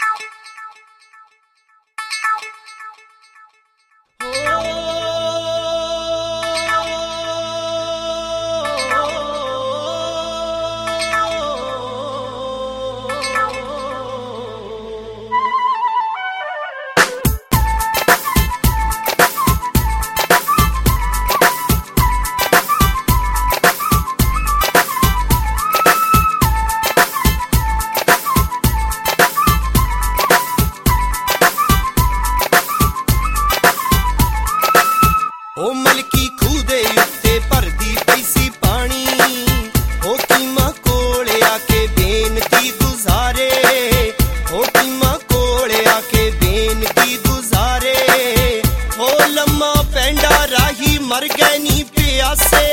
ਉਹ ਮਲਕੀ ਖੂਹ ਦੇ ਉੱਤੇ ਭਰਦੀ ਪਈ ਸੀ ਪਾਣੀ, ਉਹ ਕੀਮਾ ਕੋਲ ਆ ਕੇ ਬੇਨਤੀ ਗੁਜ਼ਾਰੇ, ਉਹ ਕੀਮਾ ਕੋਲ ਆ ਕੇ ਬੇਨਤੀ ਗੁਜ਼ਾਰੇ। ਉਹ ਲੰਮਾ ਪੈਂਡਾ ਰਾਹੀ ਮਰ ਗਏ ਨੀ ਪਿਆਸੇ,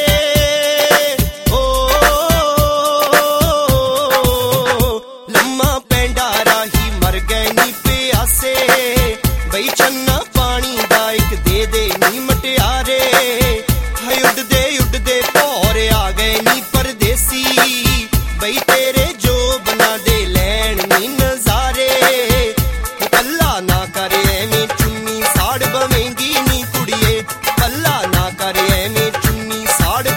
ਲੰਮਾ ਪੈਂਡਾ ਰਾਹੀ ਮਰ ਗਏ ਨੀ ਪਿਆਸੇ। ਬਈ ਚੰਨਾ ਪਾਣੀ ਦਾ ਇੱਕ ਦੇ ਦੇ ਨੀ ਮਟਿਆਰੇ, ਹਾਏ ਉੱਡਦੇ ਉੱਡਦੇ ਭੌਰ ਆ ਗਏ ਨੀ ਪਰਦੇਸੀ। ਬਈ ਤੇਰੇ ਜੋਬਨਾਂ ਦੇ ਲੈਣ ਨੀ ਨਜ਼ਾਰੇ, ਕੱਲਾ ਨਾ ਕਰ ਐਵੇਂ ਚੁੰਨੀ ਸਾੜ ਬਵੇਂਗੀ ਨੀ ਕੁੜੀਏ, ਕੱਲਾ ਨਾ ਕਰ ਐਵੇਂ ਚੁੰਨੀ ਸਾੜ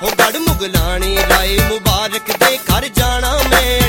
हो गढ़ मुगलाने राय मुबारक दे घर जाना मैं